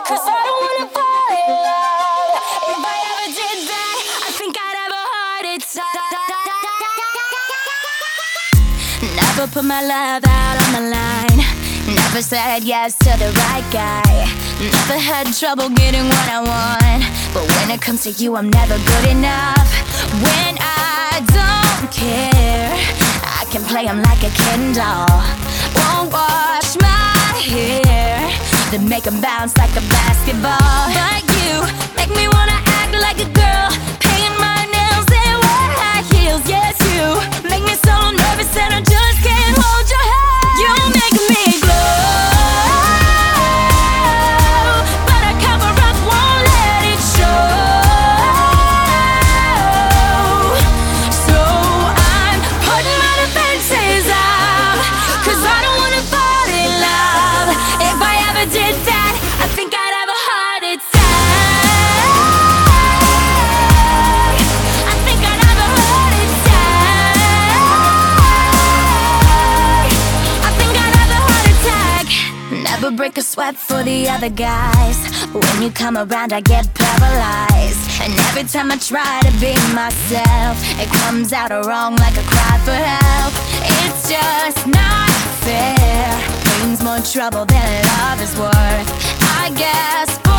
'cause I don't wanna fall in love. If I ever did that, I think I'd have a heart attack. Never put my love out on the line. Never said yes to the right guy. Never had trouble getting what I want. But when it comes to you, I'm never good enough. When I don't care, I can play him like a Ken doll. Won't wash my hair, then make him bounce like a basketball. But you make me wanna act like a girl, paint my nails and wear high heels. Yes, you make me so nervous that I just can't hold your hand. You make me glow, but I cover up, won't let it show. So I'm putting my defenses up, 'cause I don't wanna fall in love. If I ever did that, I think I'd have a heart attack. I think I'd have a heart attack. I think I'd have a heart attack. Never break a sweat for the other guys. When you come around, I get paralyzed. And every time I try to be myself, it comes out wrong like a cry for help. It's just not fair. Pain's more trouble than love is worth, I guess.